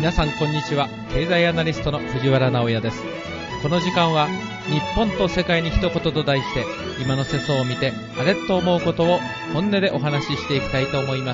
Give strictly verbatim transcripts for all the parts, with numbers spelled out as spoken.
皆さんこんにちは。経済アナリストの藤原直也です。この時間は日本と世界に一言と題して、今の世相を見てあれと思うことを本音でお話ししていきたいと思います。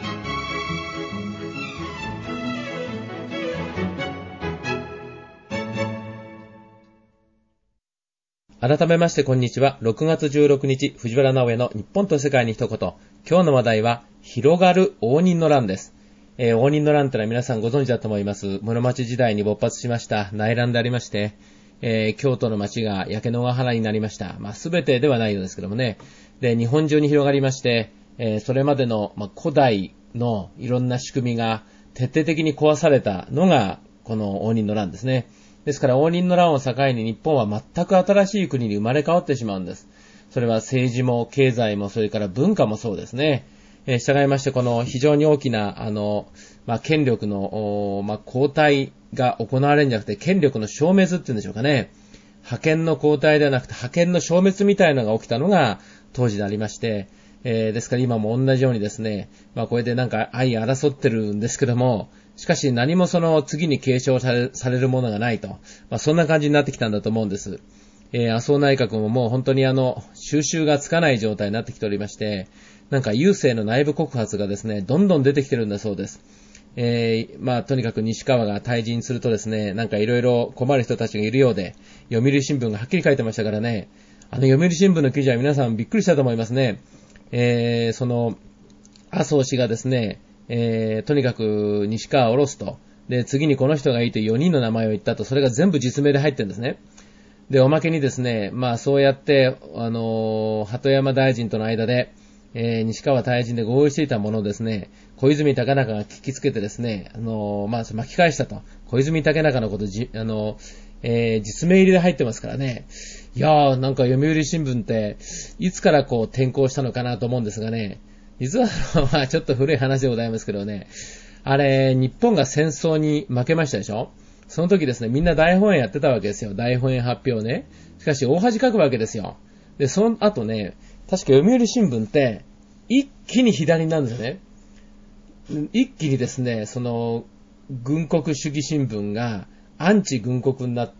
改めましてこんにちは。ろくがつじゅうろくにち、藤原直也の日本と世界に一言。今日の話題は広がる応仁の乱です。えー、応仁の乱というのは皆さんご存知だと思います。室町時代に勃発しました内乱でありまして、えー、京都の町が焼け野原になりました。まあ、全てではないのですけどもね。で、日本中に広がりまして、えー、それまでの、まあ、古代のいろんな仕組みが徹底的に壊されたのがこの応仁の乱ですね。ですから応仁の乱を境に日本は全く新しい国に生まれ変わってしまうんです。それは政治も経済もそれから文化もそうですね。えー、従いましてこの非常に大きなあの、まあ、権力の、まあ、交代が行われるんじゃなくて権力の消滅っていうんでしょうかね。覇権の交代ではなくて覇権の消滅みたいなのが起きたのが当時でありまして、えー、ですから今も同じようにですね、まあ、これでなんか相争ってるんですけども、しかし何もその次に継承され、されるものがないと、まあ、そんな感じになってきたんだと思うんです。えー、麻生内閣ももう本当にあの収拾がつかない状態になってきておりまして、なんか郵政の内部告発がですね、どんどん出てきてるんだそうです。えー、まあとにかく西川が退陣するとですね、なんかいろいろ困る人たちがいるようで、読売新聞がはっきり書いてましたからね、あの読売新聞の記事は皆さんびっくりしたと思いますね。えー、その麻生氏がですね、えー、とにかく西川を下ろすと、で次にこの人がいいとよにんの名前を言ったと、それが全部実名で入ってるんですね。でおまけにですね、まあそうやってあのー、鳩山大臣との間でえー、西川退陣で合意していたものをですね、小泉高中が聞きつけてですね、あのー、まあ、巻き返したと。小泉高中のことじ、あのー、えー、実名入りで入ってますからね。いやー、なんか読売新聞って、いつからこう転校したのかなと思うんですがね、実は、まあ、ちょっと古い話でございますけどね、あれ、日本が戦争に負けましたでしょ？その時ですね、みんな大本営やってたわけですよ。大本営発表ね。しかし、大恥かくわけですよ。で、その後ね、確か読売新聞って一気に左になるんですね。一気にですね、その軍国主義新聞がアンチ軍国になって、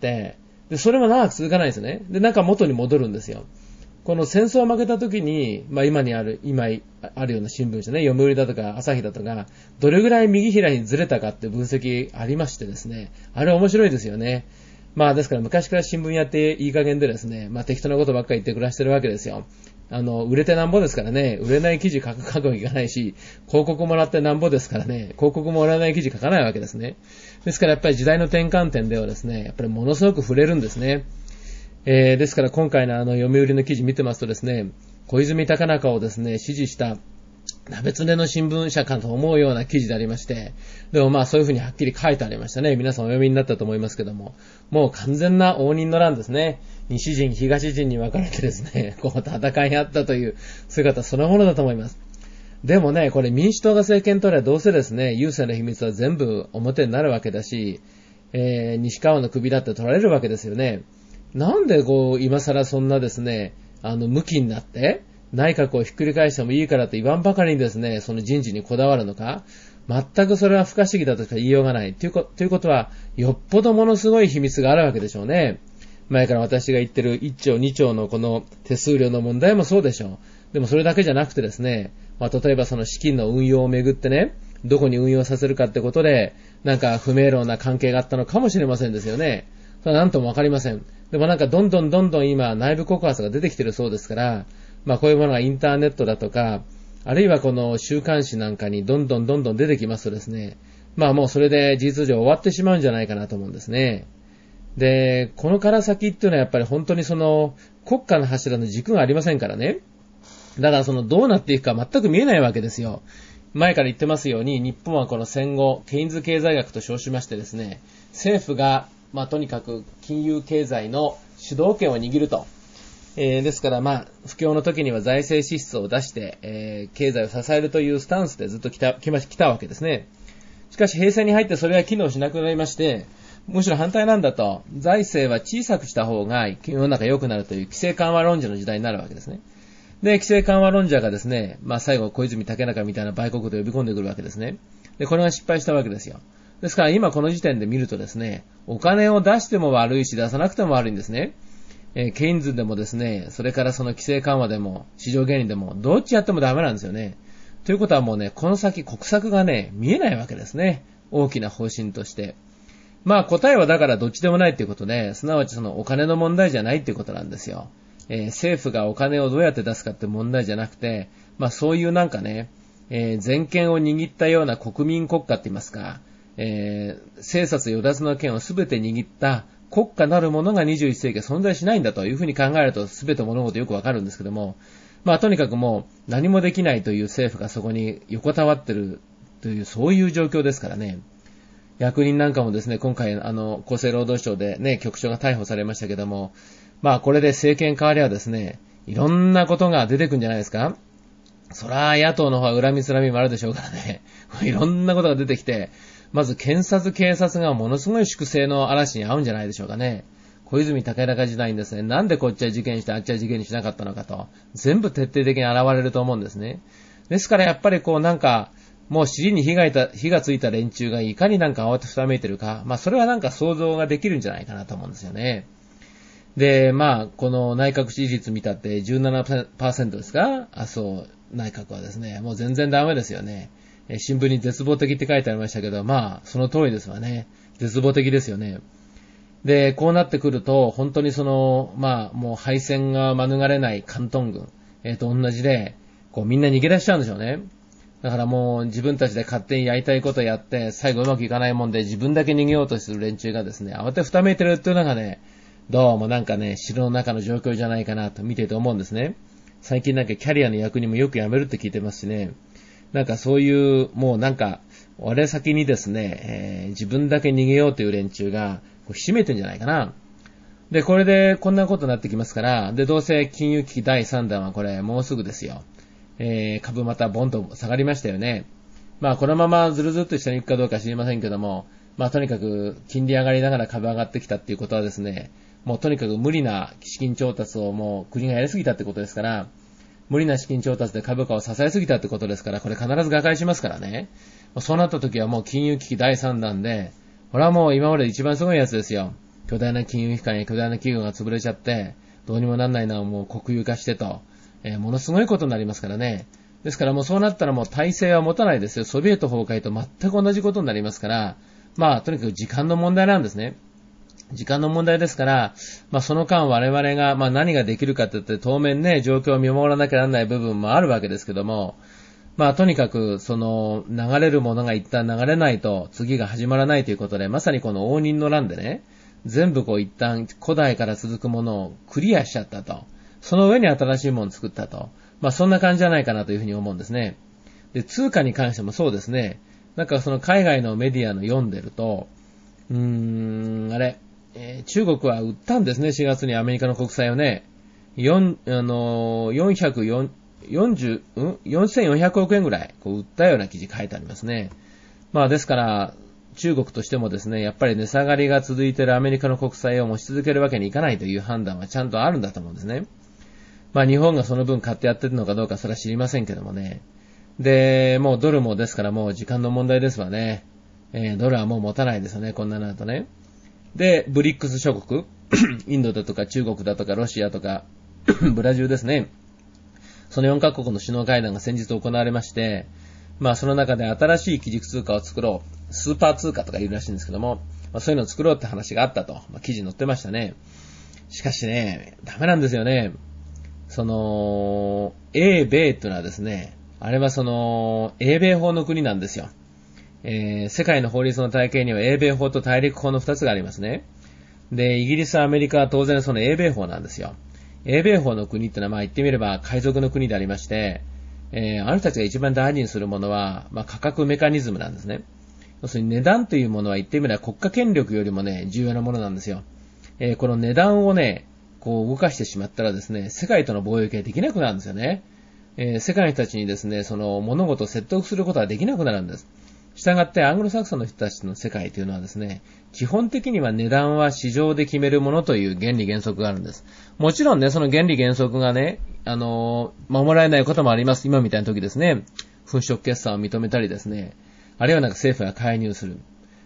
でそれも長く続かないですね。でなんか元に戻るんですよ。この戦争を負けた時に、まあ今にある今あるような新聞ですね、読売だとか朝日だとか、どれぐらい右左にずれたかって分析ありましてですね、あれ面白いですよね。まあですから昔から新聞やっていい加減でですね、まあ適当なことばっかり言って暮らしてるわけですよ。あの、売れてなんぼですからね、売れない記事書く書くわけいかないし、広告もらってなんぼですからね、広告もらえない記事書かないわけですね。ですからやっぱり時代の転換点ではですね、やっぱりものすごく触れるんですね。えー、ですから今回のあの読売の記事見てますとですね、小泉高中をですね、支持した鍋つねの新聞社かと思うような記事でありまして、でもまあそういうふうにはっきり書いてありましたね。皆さんお読みになったと思いますけども、もう完全な応仁の乱ですね。西陣、東陣に分かれてですね、こう戦いにあったという姿そのものだと思います。でもね、これ民主党が政権取ればどうせですね、郵政の秘密は全部表になるわけだし、えー、西川の首だって取られるわけですよね。なんでこう今更そんなですね、あの無気になって内閣をひっくり返してもいいからと言わんばかりにですね、その人事にこだわるのか、全くそれは不可思議だとしか言いようがない。ということ、ということは、よっぽどものすごい秘密があるわけでしょうね。前から私が言ってるいっちょうにちょうのこの手数料の問題もそうでしょう。でもそれだけじゃなくてですね、まあ、例えばその資金の運用をめぐってね、どこに運用させるかってことで、なんか不明朗な関係があったのかもしれませんですよね。それは何ともわかりません。でもなんかどんどんどんどん今内部告発が出てきてるそうですから、まあこういうものがインターネットだとか、あるいはこの週刊誌なんかにどんどんどんどん出てきますとですね、まあもうそれで事実上終わってしまうんじゃないかなと思うんですね。で、このから先っていうのはやっぱり本当にその国家の柱の軸がありませんからね。だからそのどうなっていくか全く見えないわけですよ。前から言ってますように、日本はこの戦後、ケインズ経済学と称しましてですね、政府がまあとにかく金融経済の主導権を握ると。えー、ですからまあ不況の時には財政支出を出して、えー、経済を支えるというスタンスでずっと来た、来ま、来たわけですね。しかし平成に入ってそれが機能しなくなりまして、むしろ反対なんだと、財政は小さくした方が世の中良くなるという規制緩和論者の時代になるわけですね。で、規制緩和論者がですね、まあ最後小泉竹中みたいな売国で呼び込んでくるわけですね。で、これが失敗したわけですよ。 ですから今この時点で見るとですね、お金を出しても悪いし出さなくても悪いんですね。えー、ケインズでもですね、それからその規制緩和でも市場原理でもどっちやってもダメなんですよね。ということはもうね、この先国策がね、見えないわけですね。大きな方針として。まあ答えはだからどっちでもないっていうことで、すなわちそのお金の問題じゃないっていうことなんですよ。えー、政府がお金をどうやって出すかって問題じゃなくて、まあそういうなんかね、えー、全権を握ったような国民国家って言いますか、えー、生殺与奪の権をすべて握った国家なるものがにじゅういっ世紀は存在しないんだというふうに考えるとすべて物事よくわかるんですけども、まあとにかくもう何もできないという政府がそこに横たわってるというそういう状況ですからね。役人なんかもですね、今回あの厚生労働省でね、局長が逮捕されましたけども、まあこれで政権変わりはですね、いろんなことが出てくるんじゃないですか。そら野党の方は恨みつらみもあるでしょうからね、いろんなことが出てきて、まず検察警察がものすごい粛清の嵐に遭うんじゃないでしょうかね。小泉武尊時代にですね、なんでこっちは事件してあっちは事件にしなかったのかと、全部徹底的に現れると思うんですね。ですからやっぱりこうなんか、もう尻に火がいた、火がついた連中がいかになんか慌てふためいてるか、まあそれはなんか想像ができるんじゃないかなと思うんですよね。で、まあこの内閣支持率見たってじゅうななパーセントですか？麻生内閣はですね、もう全然ダメですよね。新聞に絶望的って書いてありましたけど、まあその通りですわね。絶望的ですよね。で、こうなってくると、本当にその、まあもう敗戦が免れない関東軍、えー、と同じで、こうみんな逃げ出しちゃうんでしょうね。だからもう自分たちで勝手にやりたいことやって、最後うまくいかないもんで自分だけ逃げようとする連中がですね、慌てふためいてるっていうのがね、どうもなんかね、城の中の状況じゃないかなと見ていて思うんですね。最近なんかキャリアの役人もよく辞めるって聞いてますしね。なんかそういう、もうなんか、我先にですね、えー、自分だけ逃げようという連中が、こうひしめてんじゃないかな。で、これでこんなことになってきますから、で、どうせ金融危機だいさんだんはこれもうすぐですよ。えー、株またボンと下がりましたよね。まあこのままずるずるっと下に行くかどうか知りませんけども、まあとにかく金利上がりながら株上がってきたっていうことはですね、もうとにかく無理な資金調達をもう国がやりすぎたってことですから、無理な資金調達で株価を支えすぎたってことですから、これ必ず瓦解しますからね。そうなった時はもう金融危機だいさんだんで、これはもう今まで一番すごいやつですよ。巨大な金融機関や巨大な企業が潰れちゃって、どうにもなんないのはもう国有化してと、えー、ものすごいことになりますからね。ですからもうそうなったらもう体制は持たないですよ。ソビエト崩壊と全く同じことになりますから、まあとにかく時間の問題なんですね。時間の問題ですから、まあその間我々が、まあ何ができるかって言って当面ね、状況を見守らなきゃならない部分もあるわけですけども、まあとにかくその流れるものが一旦流れないと次が始まらないということで、まさにこの応仁の乱でね、全部こう一旦古代から続くものをクリアしちゃったと。その上に新しいものを作ったと。まあそんな感じじゃないかなというふうに思うんですね。で、通貨に関してもそうですね。なんかその海外のメディアの読んでると、うーん、あれ、えー、中国は売ったんですね、しがつにアメリカの国債をね。4、あのー、よんひゃくよんじゅう、うん ?よんせんよんひゃくおくえんぐらい、こう売ったような記事書いてありますね。まあですから、中国としてもですね、やっぱり値下がりが続いているアメリカの国債を持ち続けるわけにいかないという判断はちゃんとあるんだと思うんですね。まあ日本がその分買ってやってるのかどうかそれは知りませんけどもね。で、もうドルもですからもう時間の問題ですわね。えー、ドルはもう持たないですよね、こんなのだとね。で、ブリックス諸国、インドだとか中国だとかロシアとかブラジルですね。そのよんカ国の首脳会談が先日行われまして、まあその中で新しい基軸通貨を作ろう、スーパー通貨とか言うらしいんですけども、まあ、そういうのを作ろうって話があったと、まあ、記事に載ってましたね。しかしね、ダメなんですよね。その、英米というのはですね、あれはその、英米法の国なんですよ。えー、世界の法律の体系には英米法と大陸法の二つがありますね。で、イギリス、アメリカは当然その英米法なんですよ。英米法の国ってのはまあ言ってみれば海賊の国でありまして、えー、あの人たちが一番大事にするものは、まあ価格メカニズムなんですね。要するに値段というものは言ってみれば国家権力よりもね、重要なものなんですよ。えー、この値段をね、こう動かしてしまったらですね、世界との貿易ができなくなるんですよね。えー、世界の人たちにですね、その物事を説得することができなくなるんです。したがってアングロサクソンの人たちの世界というのはですね、基本的には値段は市場で決めるものという原理原則があるんです。もちろんね、その原理原則がね、あのー、守られないこともあります。今みたいな時ですね、粉飾決算を認めたりですね、あるいはなんか政府が介入する。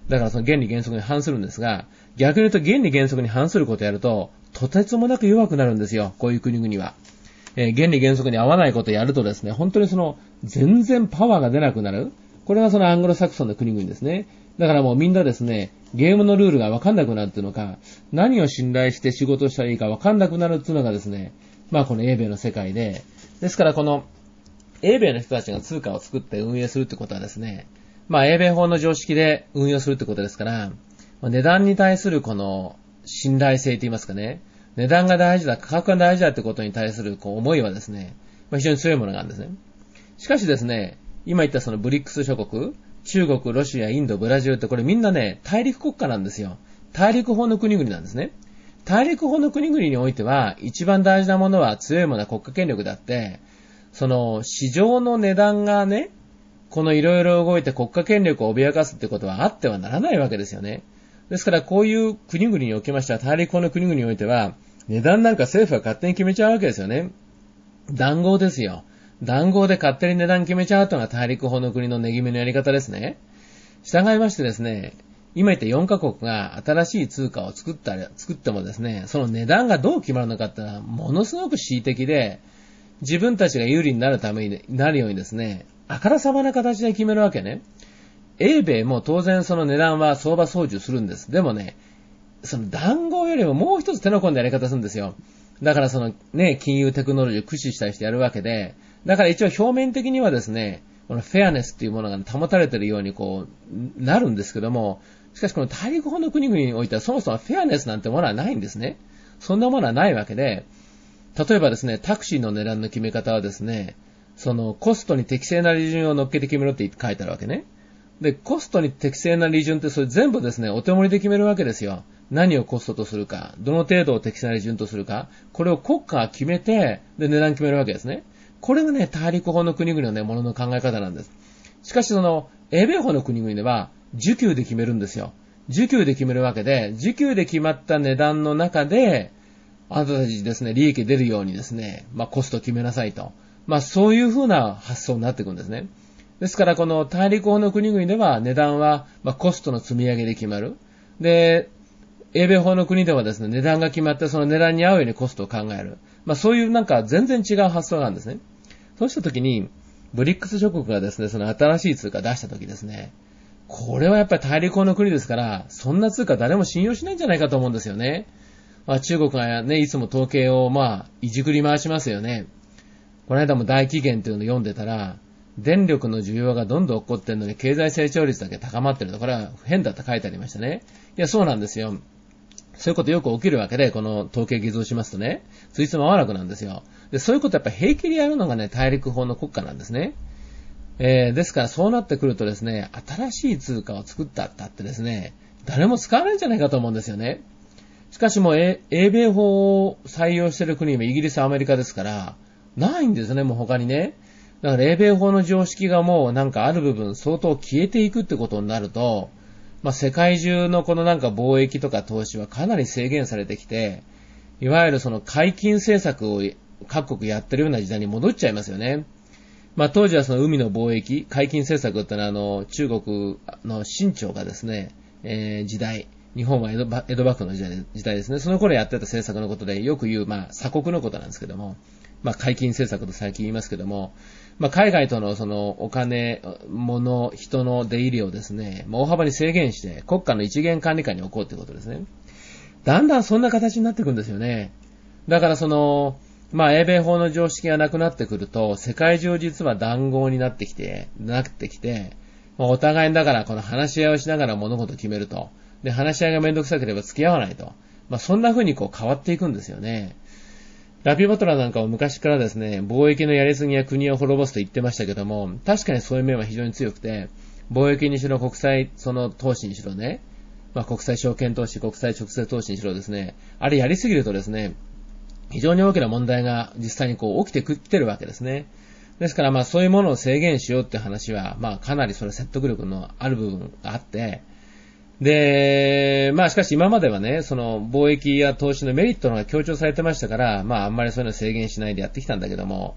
だからその原理原則に反するんですが、逆に言うと原理原則に反することをやると、とてつもなく弱くなるんですよ、こういう国々は。えー、原理原則に合わないことをやるとですね、本当にその、全然パワーが出なくなる。これがそのアングロサクソンの国々ですね。だからもうみんなですね、ゲームのルールがわかんなくなるっていうのか、何を信頼して仕事をしたらいいかわかんなくなるっていうのがですね、まあこの英米の世界で、ですからこの、英米の人たちが通貨を作って運営するってことはですね、まあ英米法の常識で運用するってことですから、まあ、値段に対するこの信頼性と言いますかね、値段が大事だ、価格が大事だってことに対するこう思いはですね、まあ、非常に強いものがあるんですね。しかしですね、今言ったそのブリックス諸国、中国、ロシア、インド、ブラジルってこれみんなね、大陸国家なんですよ。大陸法の国々なんですね。大陸法の国々においては、一番大事なものは強いものは国家権力であって、その市場の値段がね、このいろいろ動いて国家権力を脅かすってことはあってはならないわけですよね。ですからこういう国々におきましては、大陸法の国々においては、値段なんか政府が勝手に決めちゃうわけですよね。談合ですよ。談合で勝手に値段決めちゃうというのが大陸法の国の値決めのやり方ですね。従いましてですね、今言ったよんカ国が新しい通貨を作ったり、作ってもですね、その値段がどう決まるのかってのはものすごく恣意的で、自分たちが有利になるためになるようにですね、あからさまな形で決めるわけね。英米も当然その値段は相場操縦するんです。でもね、その談合よりももう一つ手の込んだやり方するんですよ。だからそのね、金融テクノロジーを駆使したりしてやるわけで、だから一応表面的にはですね、このフェアネスっていうものが保たれているようにこう、なるんですけども、しかしこの大陸法の国々においてはそもそもフェアネスなんてものはないんですね。そんなものはないわけで、例えばですね、タクシーの値段の決め方はですね、そのコストに適正な利潤を乗っけて決めろって書いてあるわけね。で、コストに適正な利潤ってそれ全部ですね、お手盛りで決めるわけですよ。何をコストとするか、どの程度を適正な利潤とするか、これを国家が決めて、で、値段決めるわけですね。これがね、大陸法の国々のね、ものの考え方なんです。しかしその、英米法の国々では、需給で決めるんですよ。需給で決めるわけで、需給で決まった値段の中で、あなたたちですね、利益出るようにですね、まあコストを決めなさいと。まあそういう風な発想になっていくんですね。ですからこの大陸法の国々では値段はまあコストの積み上げで決まる。で、英米法の国ではですね、値段が決まってその値段に合うようにコストを考える。まあそういうなんか全然違う発想なんですね。そうしたときに、ブリックス諸国がですね、その新しい通貨出したときですね、これはやっぱり大陸法の国ですから、そんな通貨誰も信用しないんじゃないかと思うんですよね。まあ中国がね、いつも統計をまあ、いじくり回しますよね。この間も大起源っていうのを読んでたら、電力の需要がどんどん起こってるのに経済成長率だけ高まってると、これは変だって書いてありましたね。いや、そうなんですよ。そういうことよく起きるわけで、この統計偽造しますとね、ついつま合わなくなんですよ。で、そういうことやっぱ平気でやるのがね、大陸法の国家なんですね。えー、ですからそうなってくるとですね、新しい通貨を作ったったってですね、誰も使わないんじゃないかと思うんですよね。しかしもう英米法を採用している国はイギリス、アメリカですから、ないんですね、もう他にね。だから英米法の常識がもうなんかある部分相当消えていくってことになると、まあ世界中のこのなんか貿易とか投資はかなり制限されてきて、いわゆるその解禁政策を各国やってるような時代に戻っちゃいますよね。まあ当時はその海の貿易、解禁政策ってのはあの中国の清朝がですね、えー、時代、日本は江戸、江戸幕府の時代、時代ですね。その頃やってた政策のことでよく言う、まあ鎖国のことなんですけども、まあ解禁政策と最近言いますけども、まあ海外とのそのお金、物、人の出入りをですね、大幅に制限して国家の一元管理下に置こうということですね。だんだんそんな形になっていくんですよね。だからその、まあ英米法の常識がなくなってくると、世界中実は談合になってきて、なってきて、お互いにだからこの話し合いをしながら物事を決めると。で、話し合いがめんどくさければ付き合わないと。まあそんな風にこう変わっていくんですよね。ラピー・バトラーなんかは昔からですね、貿易のやりすぎは国を滅ぼすと言ってましたけども、確かにそういう面は非常に強くて、貿易にしろ国際その投資にしろね、まあ国際証券投資、国際直接投資にしろですね、あれやりすぎるとですね、非常に大きな問題が実際にこう起きてきてるわけですね。ですからまあそういうものを制限しようって話は、まあかなりそれ説得力のある部分があって、で、まあしかし今まではね、その貿易や投資のメリットのが強調されてましたから、まああんまりそういうの制限しないでやってきたんだけども、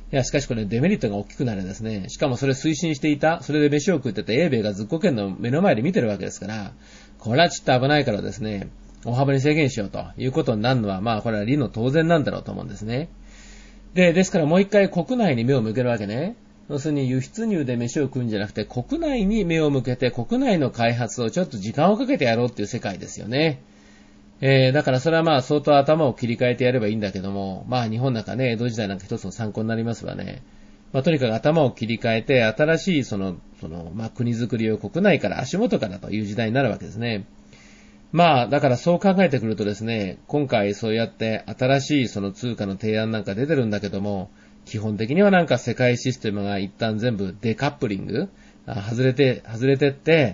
いや、しかしこれデメリットが大きくなるんですね。しかもそれ推進していた、それで飯を食ってて英米がずっこけんの目の前で見てるわけですから、これはちょっと危ないからですね、大幅に制限しようということになるのは、まあこれは理の当然なんだろうと思うんですね。で、ですからもう一回国内に目を向けるわけね。要するに輸出入で飯を食うんじゃなくて、国内に目を向けて国内の開発をちょっと時間をかけてやろうっていう世界ですよね。えー、だからそれはまあ相当頭を切り替えてやればいいんだけども、まあ日本なんかね、江戸時代なんか一つの参考になりますわね。まあとにかく頭を切り替えて、新しいその、その、まあ国づくりを国内から足元からという時代になるわけですね。まあだからそう考えてくるとですね、今回そうやって新しいその通貨の提案なんか出てるんだけども、基本的にはなんか世界システムが一旦全部デカップリング、外れて、外れてって、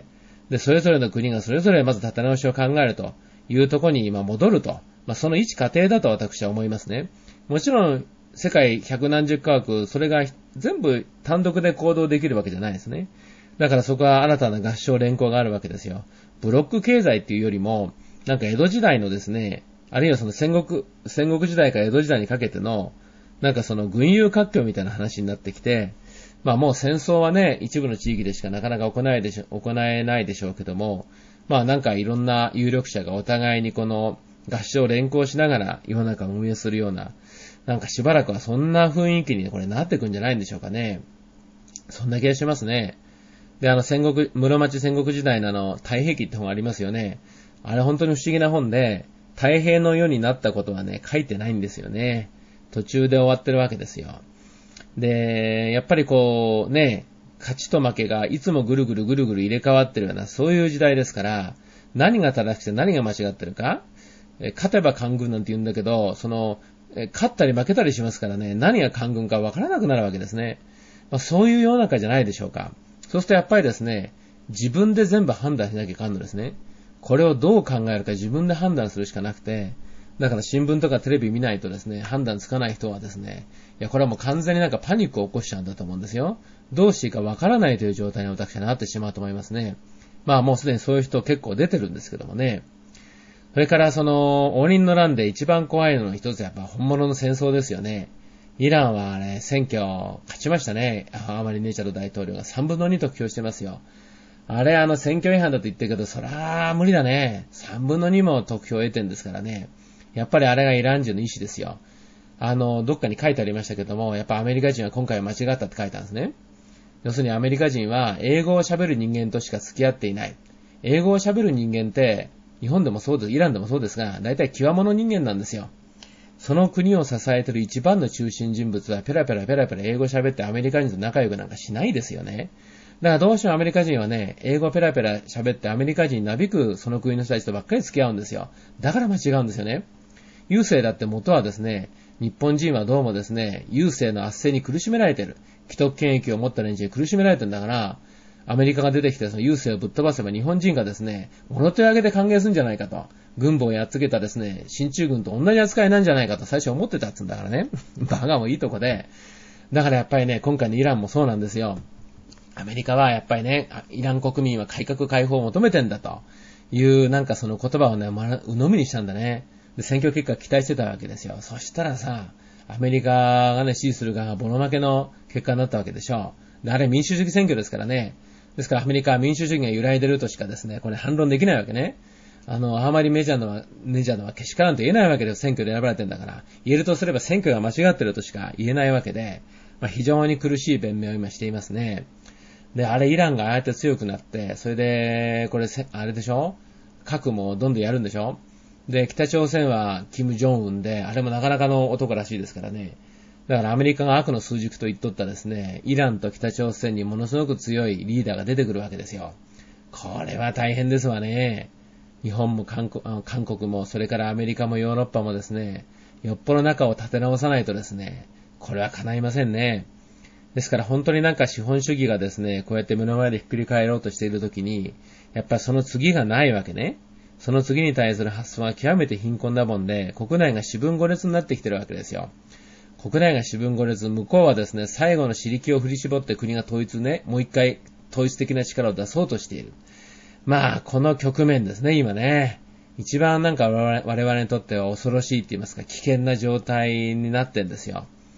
で、それぞれの国がそれぞれまず立て直しを考えると。いうところに今戻ると。まあ、その一過程だと私は思いますね。もちろん、世界百何十カ国、それが全部単独で行動できるわけじゃないですね。だからそこは新たな合唱連行があるわけですよ。ブロック経済っていうよりも、なんか江戸時代のですね、あるいはその戦国、戦国時代から江戸時代にかけての、なんかその群雄割拠みたいな話になってきて、まあもう戦争はね、一部の地域でしかなかなか行えないでしょ、行えないでしょうけども、まあなんかいろんな有力者がお互いにこの合唱を連行しながら世の中を運営するような、なんかしばらくはそんな雰囲気にこれなってくんじゃないんでしょうかね。そんな気がしますね。で、あの戦国、室町戦国時代のあの太平記って本ありますよね。あれ本当に不思議な本で、太平の世になったことはね、書いてないんですよね。途中で終わってるわけですよ。で、やっぱりこうね、勝ちと負けがいつもぐるぐるぐるぐる入れ替わってるような、そういう時代ですから、何が正しくて何が間違ってるか、え勝てば官軍なんて言うんだけど、その、え勝ったり負けたりしますからね、何が官軍か分からなくなるわけですね。まあ、そういう世の中じゃないでしょうか。そうするとやっぱりですね、自分で全部判断しなきゃいかんのですね。これをどう考えるか自分で判断するしかなくて、だから新聞とかテレビ見ないとですね、判断つかない人はですね、いや、これはもう完全になんかパニックを起こしちゃうんだと思うんですよ。どうしていいかわからないという状態に私はなってしまうと思いますね。まあもうすでにそういう人結構出てるんですけどもね。それからその、応仁の乱で一番怖いのの一つはやっぱ本物の戦争ですよね。イランはあれ、選挙勝ちましたね。アマリネチャド大統領がさんぶんのに得票してますよ。あれあの選挙違反だと言ってるけど、そりゃ無理だね。さんぶんのにも得票を得てんですからね。やっぱりあれがイラン人の意思ですよ。あの、どっかに書いてありましたけども、やっぱアメリカ人は今回は間違ったって書いたんですね。要するにアメリカ人は英語を喋る人間としか付き合っていない。英語を喋る人間って、日本でもそうです、イランでもそうですが、大体極物人間なんですよ。その国を支えている一番の中心人物はペラペラペラペラ英語喋ってアメリカ人と仲良くなんかしないですよね。だからどうしてもアメリカ人はね、英語ペラペラ喋ってアメリカ人になびくその国の人たちとばっかり付き合うんですよ。だから間違うんですよね。郵政だって元はですね、日本人はどうもですね、郵政の圧政に苦しめられている。既得権益を持った連中に苦しめられてるんだから、アメリカが出てきてその郵政をぶっ飛ばせば日本人がですね、物手を挙げて歓迎するんじゃないかと。軍部をやっつけたですね、進駐軍と同じ扱いなんじゃないかと最初思ってたっつうんだからね。バカもいいとこで。だからやっぱりね、今回のイランもそうなんですよ。アメリカはやっぱりね、イラン国民は改革開放を求めてんだというなんかその言葉をね、鵜呑みにしたんだね。で、選挙結果期待してたわけですよ。そしたらさ、アメリカがね、支持する側がボロ負けの結果になったわけでしょう。で、あれ民主主義選挙ですからね。ですからアメリカは民主主義が揺らいでるとしかですね、これ反論できないわけね。あの、あまりメジャーのは、メジャーのはけしからんと言えないわけですよ。選挙で選ばれてんだから。言えるとすれば選挙が間違ってるとしか言えないわけで、まあ、非常に苦しい弁明を今していますね。で、あれイランがああやって強くなって、それで、これ、あれでしょ？核もどんどんやるんでしょ？で、北朝鮮はキム・ジョンウンで、あれもなかなかの男らしいですからね。だからアメリカが悪の枢軸と言っとったですね、イランと北朝鮮にものすごく強いリーダーが出てくるわけですよ。これは大変ですわね。日本も韓国、韓国も、それからアメリカもヨーロッパもですね、よっぽど中を立て直さないとですね、これは叶いませんね。ですから本当になんか資本主義がですね、こうやって目の前でひっくり返ろうとしているときに、やっぱりその次がないわけね。その次に対する発想は極めて貧困なもんで、国内が四分五裂になってきてるわけですよ。国内が四分五裂、向こうはですね、最後の尻気を振り絞って国が統一ね、もう一回統一的な力を出そうとしている。まあ、この局面ですね、今ね。一番なんか我々にとっては恐ろしいって言いますか、危険な状態になってんですよ。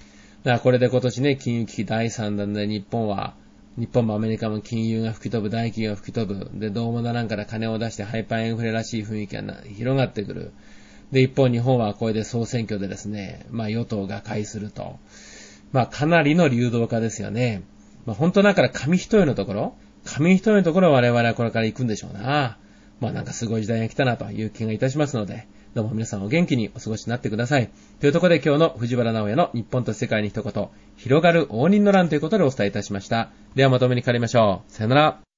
だからこれで今年ね、金融危機だいさん弾で日本は、日本もアメリカも金融が吹き飛ぶ、大企業が吹き飛ぶ。で、どうもならんから金を出してハイパーインフレらしい雰囲気が広がってくる。で、一方日本はこれで総選挙でですね、まあ与党が介すると。まあかなりの流動化ですよね。まあ本当だから紙一重のところ、紙一重のところを我々はこれから行くんでしょうな。まあなんかすごい時代が来たなという気がいたしますので、どうも皆さんお元気にお過ごしになってください。というところで今日の藤原直也の日本と世界に一言、広がる応仁の乱ということでお伝えいたしました。ではまとめに変わりましょう。さよなら。